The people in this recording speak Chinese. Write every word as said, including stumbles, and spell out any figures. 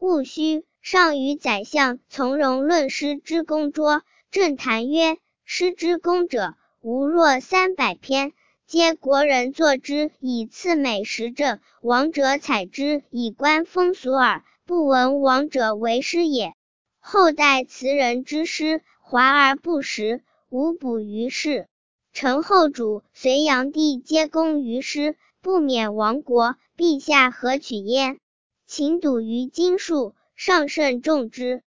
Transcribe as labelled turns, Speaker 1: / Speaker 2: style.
Speaker 1: 戊戌，上与宰相从容论诗之功拙。正谈曰：诗之功者，无若三百篇，皆国人作之以赐美时政，王者采之以观风俗耳，不闻王者为诗也。后代词人之诗，华而不实，无补于世。陈后主、隋炀帝皆功于诗，不免亡国，陛下何取焉？请笃于经术，上慎重之。